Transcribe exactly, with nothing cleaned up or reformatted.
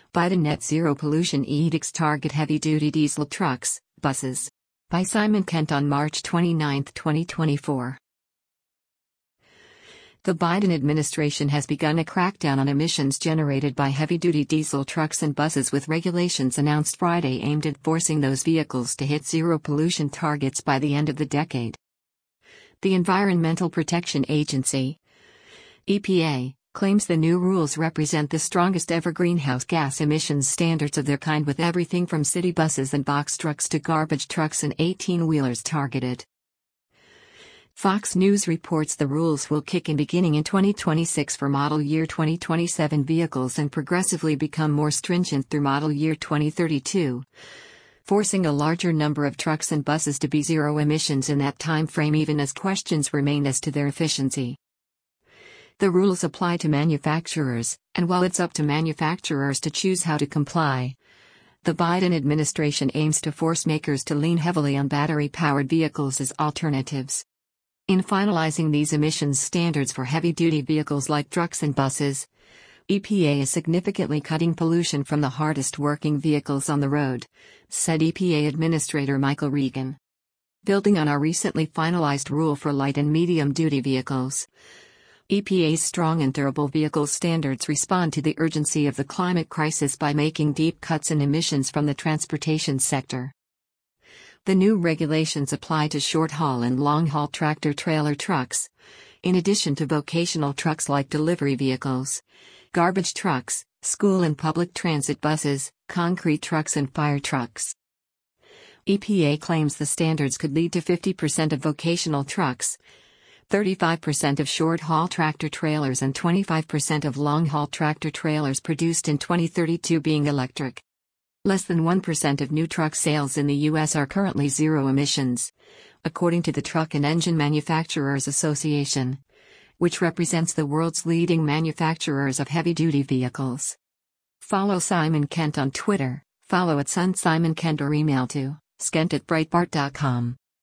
Biden Net Zero Pollution Edicts Target Heavy-Duty Diesel Trucks, Buses. By Simon Kent on March twenty-ninth, twenty twenty-four. The Biden administration has begun a crackdown on emissions generated by heavy-duty diesel trucks and buses, with regulations announced Friday aimed at forcing those vehicles to hit zero pollution targets by the end of the decade. The Environmental Protection Agency, E P A, claims the new rules represent the strongest ever greenhouse gas emissions standards of their kind, with everything from city buses and box trucks to garbage trucks and eighteen-wheelers targeted. Fox News reports the rules will kick in beginning in twenty twenty-six for model year twenty twenty-seven vehicles and progressively become more stringent through model year twenty thirty-two, forcing a larger number of trucks and buses to be zero emissions in that time frame, even as questions remain as to their efficiency. The rules apply to manufacturers, and while it's up to manufacturers to choose how to comply, the Biden administration aims to force makers to lean heavily on battery-powered vehicles as alternatives. In finalizing these emissions standards for heavy-duty vehicles like trucks and buses, E P A is significantly cutting pollution from the hardest-working vehicles on the road, said E P A Administrator Michael Regan. Building on our recently finalized rule for light and medium-duty vehicles, E P A's strong and durable vehicle standards respond to the urgency of the climate crisis by making deep cuts in emissions from the transportation sector. The new regulations apply to short-haul and long-haul tractor-trailer trucks, in addition to vocational trucks like delivery vehicles, garbage trucks, school and public transit buses, concrete trucks and fire trucks. E P A claims the standards could lead to fifty percent of vocational trucks, thirty-five percent of short-haul tractor-trailers and twenty-five percent of long-haul tractor-trailers produced in twenty thirty-two being electric. Less than one percent of new truck sales in the U S are currently zero emissions, according to the Truck and Engine Manufacturers Association, which represents the world's leading manufacturers of heavy-duty vehicles. Follow Simon Kent on Twitter, follow at Sun Simon Kent, or email to skent at breitbart dot com.